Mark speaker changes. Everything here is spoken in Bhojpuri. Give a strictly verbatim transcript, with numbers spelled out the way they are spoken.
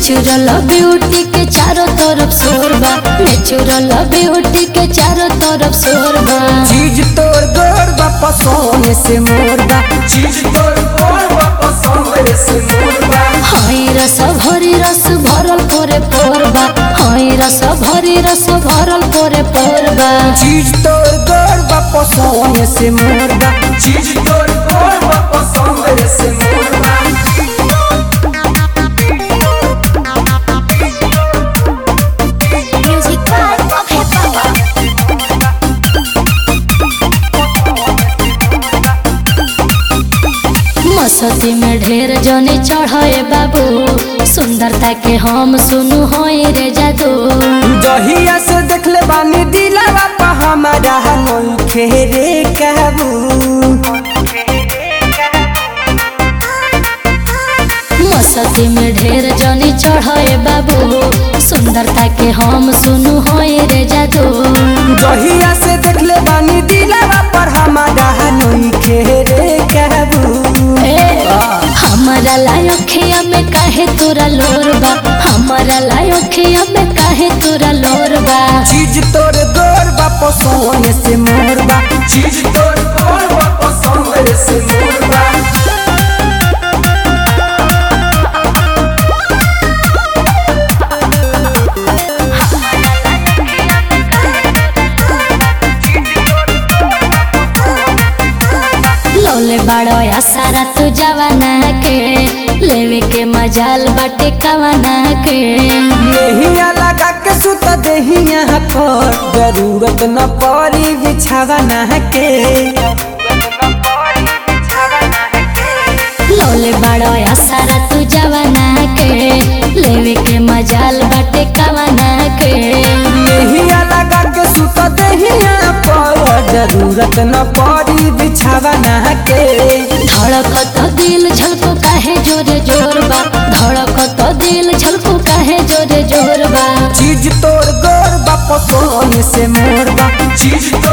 Speaker 1: नेचुरल ब्यूटी के चारों तरफ शोरबा, नेचुरल ब्यूटी के चारों तरफ शोरबा।
Speaker 2: चीज तोर गोर बापा सोने से मोरबा, चीज तोर गोर बापा सोने से मोरबा।
Speaker 1: हाय रस भरी रस भरल पोरे पोरबा, हाय रस भरी रस भरल पोरे पोरबा।
Speaker 2: चीज तोर गोर बापा सोने से मोरबा, चीज तोर गोर बापा सोने से मोरबा।
Speaker 1: मसती में ढेर जने चढ़े बाबू, सुंदरता के हम सुनु होए रे जादू।
Speaker 2: जहिया से देखले बानी दिलवा पा हमारा नोखे रे काबू।
Speaker 1: मसती में ढेर जने चढ़े बाबू, सुंदरता के हम सुनु होए रे जादू।
Speaker 2: जहिया से देखले बानी दिलवा पर हमारा नोखे रे काबू।
Speaker 1: हमारा लायोखिया में काहे तोरा लोरबा, हमारा लायोखिया में काहे तोरा लोरबा।
Speaker 2: चीज तोर गोर बापा सोने से मोरबा, चीज तोर गोर बापा सोने से मोरबा।
Speaker 1: लोले बड़ो या सारा तू जवाना के, लेवे के मजाल बाटे कवाना के।
Speaker 2: नहिया लगा के सुत देहिया पर, जरूरत न पड़ी बिछावना के।
Speaker 1: लोले बड़ो या सारा तू जवाना के, लेवे के मजाल बाटे कवाना के।
Speaker 2: नहिया लगा के सुत देहिया पर, जरूरत न पड़ी बिछावना के।
Speaker 1: धड़कत दिल झलको काहे जोरे जोरबा, धड़कत दिल झलको काहे जोरे जोरबा।
Speaker 2: चीज तोर गोर बापा सोने से मोरबा, चीज